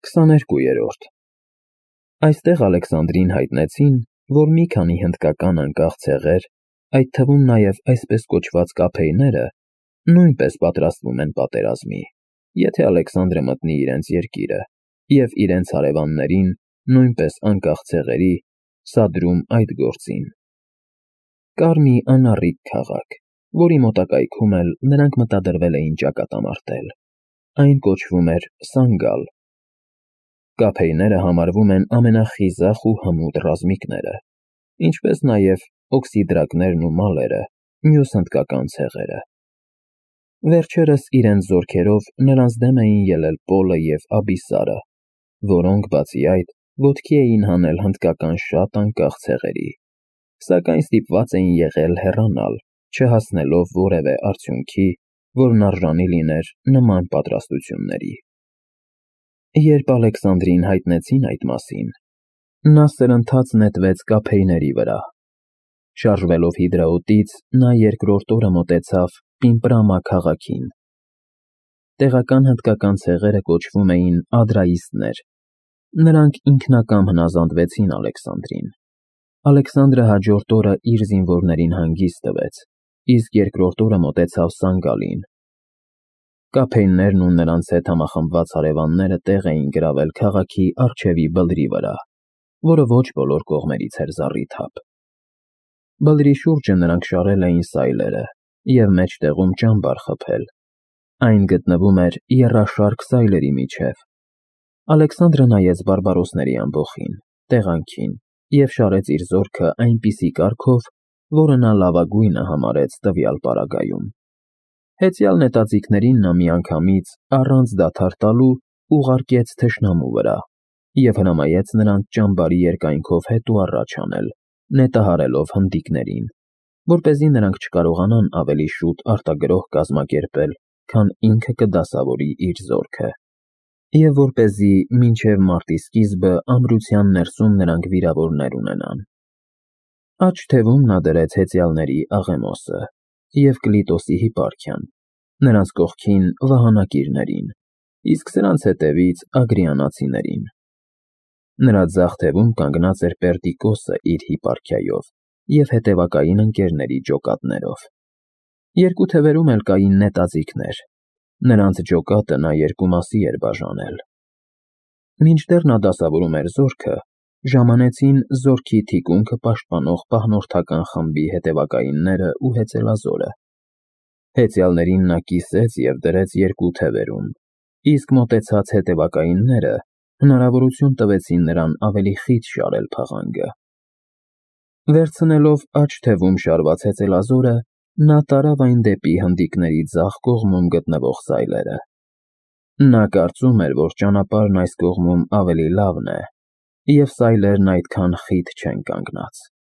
22-րդ Այստեղ Ալեքսանդրին հայտնեցին, որ մի քանի հնդկական անկախ ցեղեր, այդ թվում նաև այսպես կոչված կափեյները, նույնպես պատրաստվում են պատերազմի, եթե Ալեքսանդրը մտնի իրենց երկիրը, և իրենց հարևաններին, նույնպես անկախ ցեղերի, սադրում այդ գործին։ Կար մի անառիկ քաղաք, որի մոտակայքում էլ նրանք մտադրվել էին ճակատամարտել։ Այն կոչվում էր Սանգալ։ Կափեյները համարվում են ամենախիզախ ու հմուտ ռազմիկները, ինչպես նաև օքսիդրակներն ու մալերը, մյուս հնդկական ցեղերը։ Վերջերս իրենց զորքերով նրանց դեմ էին ելել Պոլը և Աբիսարը, որոնք, բացի այդ, ոտքի էին հանել հնդկական շատ անկախ ցեղերի, սակայն ստիպված էին եղել հեռանալ, չհասնելով որևէ արդյունքի, որն արժանի լիներ նման պատրաստությունների։ Երբ Ալեքսանդրին հայտնեցին այդ մասին, նա սրընթաց նետվեց կափեյների վրա։ Շարժվելով Հիդրաուտից, նա երկրորդ օրը մոտեցավ Պիմպրամա քաղաքին։ Տեղական հնդկական ցեղերը կոչվում էին ադրաիստներ։ Նրանք ինքնակամ հնազանդվեցին Ալեքսանդրին։ Ալեքսանդրը հաջորդ օրը իր զինվորներին հանգիստ տվեց, իսկ երկրորդ օրը մոտեցավ Սանգալին։ Կափեյներն ու նրանց հետ համախմբված հարևանները տեղ էին գրավել քաղաքի առջևի բլրի վրա, որը ոչ բոլոր կողմերից էր զառիթափ։ Բլրի շուրջը նրանք շարել էին սայլերը և մեջտեղում ճամբար խփել։ Այն գտնվում էր եռաշարք սայլերի միջև։ Ալեքսանդրը նայեց բարբարոսների ամբոխին, տեղանքին և շարեց իր զորքը այնպիսի կարգով, որը նա լավագույնը համարեց տվյալ պարագայում։ Հեծյալ նետաձիգներին նա միանգամից, առանց դադար տալու, ուղարկեց թշնամու վրա և հրամայեց նրանց ճամբարի երկայնքով հետո առաջ անել, նետահարելով հնդիկներին, որպեսզի նրանք չկարողանան ավելի շուտ արտագրոհ կազմակերպել, քան ինքը կդասավորի իր զորքը, և որպեսզի մինչև մարտի սկիզբը ամրության ներսում նրանք վիրավորներ ունենան։ Աջ թևում նա դրեց հեծյալների Աղեմոսը և Կլիտոսի Հիպարքիան, նրանց կողքին վահանակիրներին, իսկ սրանց հետևից ագրիանացիներին։ Նրա ձախ թևում կանգնած էր Պերդիկոսը իր հիպարքիայով և հետևակային ընկերների ջոկատներով։ Երկու թևերում էլ կային նետաձիգներ։ Նրանց ջոկատը նա երկու մասի էր բաժանել։ Մինչդեռ նա դասավորում էր զորքը, ժամանեցին զորքի թիկունքը պաշտպանող պահնորդական խմբի հետևակայինները ու հեծելազորը։ Հեծյալներին նա կիսեց և դրեց երկու թևերում, իսկ մոտեցած հետևակայինները հնարավորություն տվեցին նրան ավելի խիտ շարել փաղանգը։ Վերցնելով աջ թևում շարված հեծելազորը, նա տարավ այն դեպի հնդիկների ձախ կողմում գտնվող սայլերը։ Նա կարծում էր, որ ճանապարհն այս կողմում ավելի լավն է, և սայլերն այդքան խիտ չեն կանգնած։